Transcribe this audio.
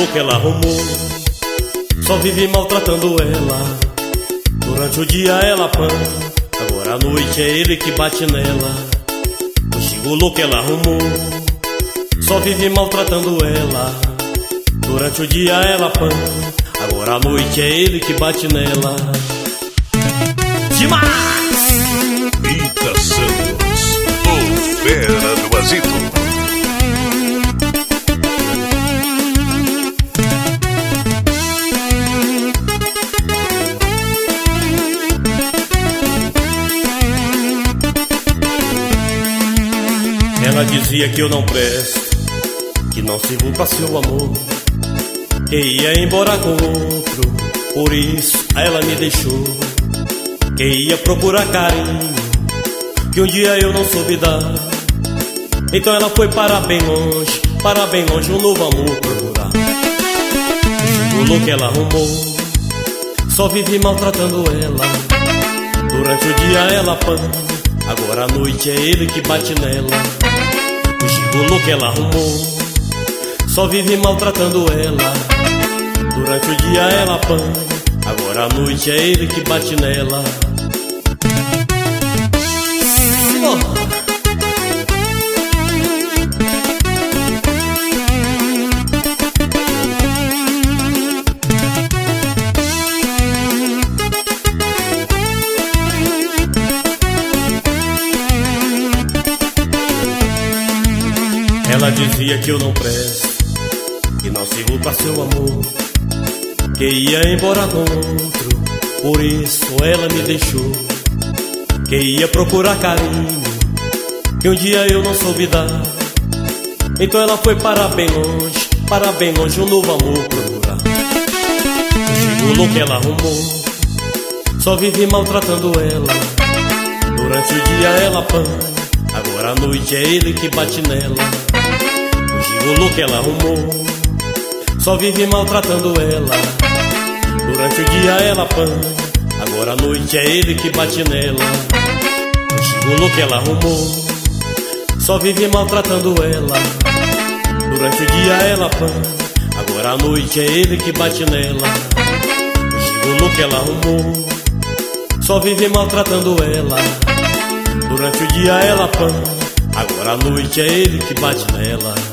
gigolô que ela arrumou só vive maltratando ela. Durante o dia ela pã, agora à noite é ele que bate nela. O gigolô que ela arrumou só vive maltratando ela. Durante o dia ela pã, agora à noite é ele que bate nela. Demais! Rita Santos, o fera do Azito. Ela dizia que eu não presto, que não sirvo pra seu amor, que ia embora com outro, por isso ela me deixou. Que ia procurar carinho, que um dia eu não soube dar. Então ela foi para bem longe, um novo amor procurar. O gigolô que ela arrumou só vive maltratando ela. Durante o dia ela pã, agora à noite é ele que bate nela. O gigolô que ela arrumou só vive maltratando ela. Durante o dia ela pã, agora à noite é ele que bate nela. Ela dizia que eu não presto, que não sirvo pra seu amor, que ia embora com outro, por isso ela me deixou. Que ia procurar carinho, que um dia eu não soube dar. Então ela foi para bem longe, um novo amor procurar. O gigolô que ela arrumou só vive maltratando ela. Durante o dia ela pã, agora à noite é ele que bate nela. O gigolô que ela arrumou só vive maltratando ela. Durante o dia ela pã, agora à noite é ele que bate nela. O gigolô que ela arrumou só vive maltratando ela. Durante o dia ela pã, agora à noite é ele que bate nela. O gigolô que ela arrumou só vive maltratando ela. Durante o dia ela pã, agora à noite é ele que bate nela.